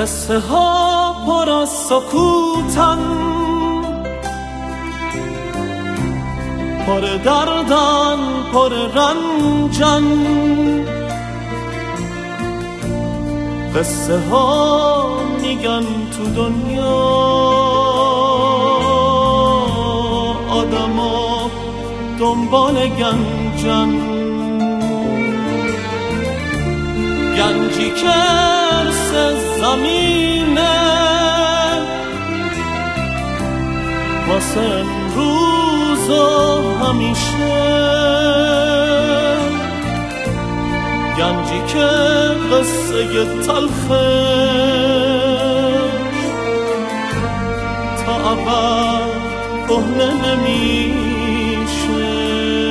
قصه ها پر از سکوتن، پر دردن پر رنجن. قصه ها میگن تو دنیا آدما دنبال گنجن، گنجی که ارث زمینه واسه امروز و همیشه، گنجی که قصه تلخش تا ابد کهنه نمیشه.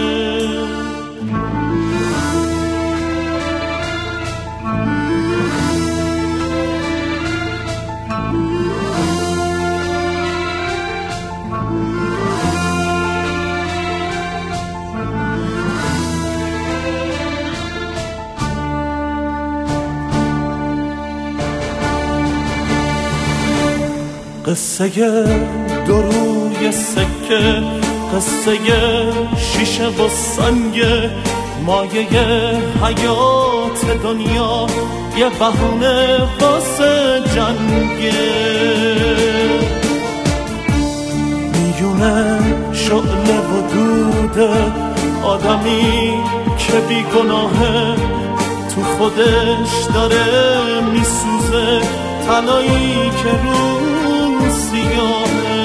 قصه دو روی سکه، قصه شیشه و سنگ، مایه حیات دنیا یه بهونه واسه جنگه. میونه شعله و دوده آدمی که بی گناهه، تو خودش داره میسوزه طلایی که رو سیاهه.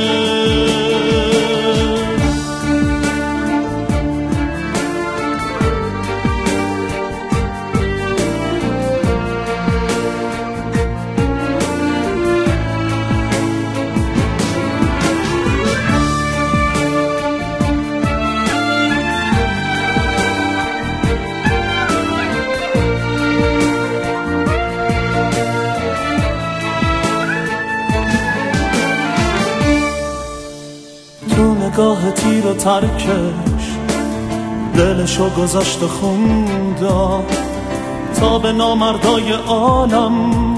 نگاه تیر و ترکش دلشو گذاشت و خوندا تا به نامردای عالم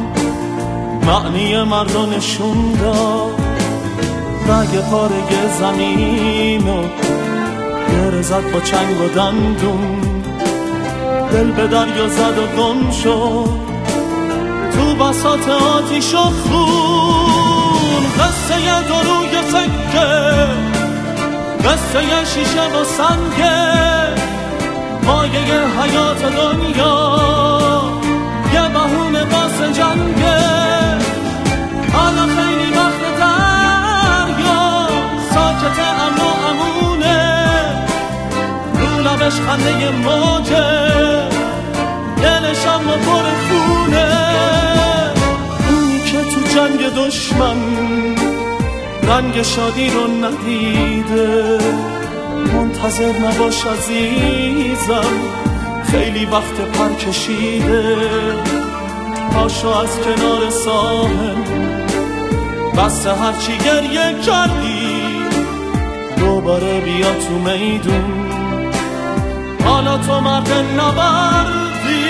معنی مرد نشون داد. رگ پاره زمینو گره زد با چنگ و دندون، دل به دریا زد و گم شد تو بساط آتیش و خون. قصه دروی سکه، قصه شیشه و سنگه، مایه حیات دنیا یه بهونه واسه جنگه. حالا خیلی وقت دریا ساکت امن و امونه، رو لبش خنده موجه، دلش اما پر خونه. اونی که تو جنگ دشمن رنگ شادی رو ندیده، منتظر نباش عزیزم، خیلی وقت پر کشیده. پاشو از کنار ساحل، بس هرچی گریه کردی دوباره بیا تو میدون. حالا تو مرد نبردی،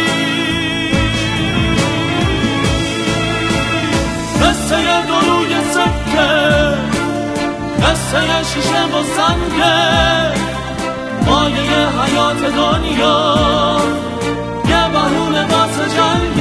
قصه دروی سکه، قصه شیشه و سنگه، مایه حیات دنیا یه بهونه واسه جنگ.